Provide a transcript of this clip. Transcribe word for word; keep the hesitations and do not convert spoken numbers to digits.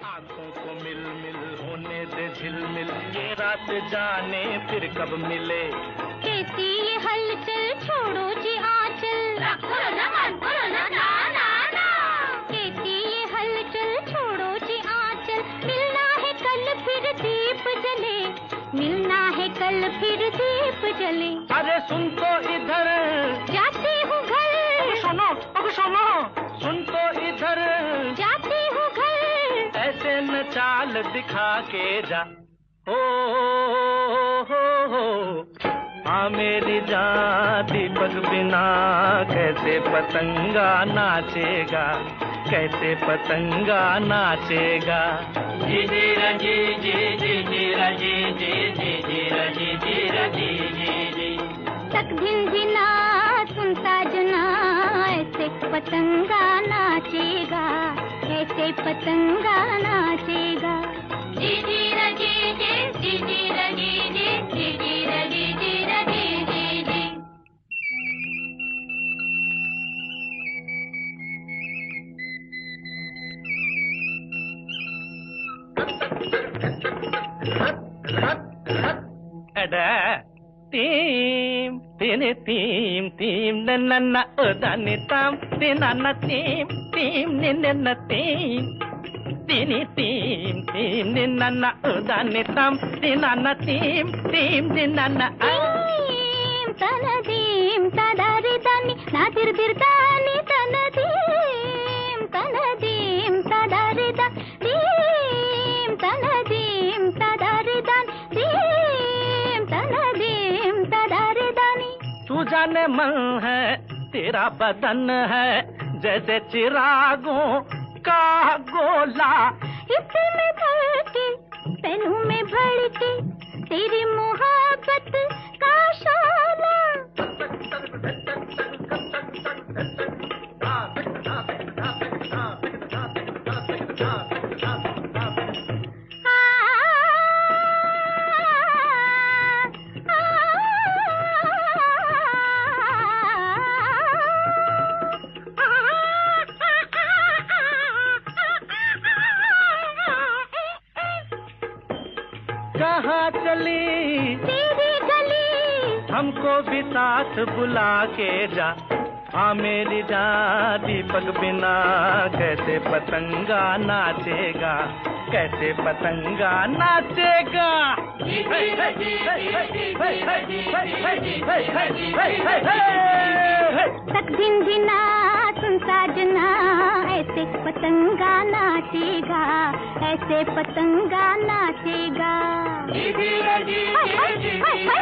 आंखों को मिल मिल होने दे झिलमिल, ये रात जाने फिर कब मिले। कैसी ये हलचल छोड़ो जी आंचल, कैसी ये हलचल छोड़ो जी आंचल, मिलना है कल फिर दीप जले, मिलना है कल फिर दीप जले। अरे सुन तो इधर, जाती हूँ घर, अब सुनो अब सुनो, सुन तो इधर, जाती हूँ घर, ऐसे न चाल दिखा के जा। हो हो हो हो हाँ मेरी जान, दीपक बिना कैसे पतंगा नाचेगा, कैसे पतंगा नाचेगा। जी जी रजी जी जी जी रजी जी जी जी रजी जी रजी जी जी। तक दिन दिना सुन साजना, ऐसे पतंगा नाचेगा, ऐसे पतंगा नाचेगा। जी जी रजी जी जी जी रजी जी जी जी रजी जी रजी जी जी। अड़ा तीम तीने तीम तीम नन्ना उदाने ताम तीना तीम तीम निन्ना तीम तीनी तीम तीम निन्ना उदाने ताम तीना तीम तीम निन्ना तीम तनदीम तदारिदानी नादिरदिरदानी तनदीम तनदीम तदारिदा दीम तनदीम तदारिदान दीम तनदीम तदारिदानी। तू जाने मन है तेरा बदन है जैसे चिरागों का गोला, हिस्से में भड़के पहलू में भड़के तेरी मोहब्बत का शोला। कहाँ चली तेरी गली, हमको भी साथ बुला के जा। हाँ मेरी जान, दीपक बिना कैसे पतंगा नाचेगा, कैसे पतंगा नाचेगा। तक दिन दिना सुन साजना, ऐसे पतंगा नाचेगा, ऐसे पतंगा नाचेगा।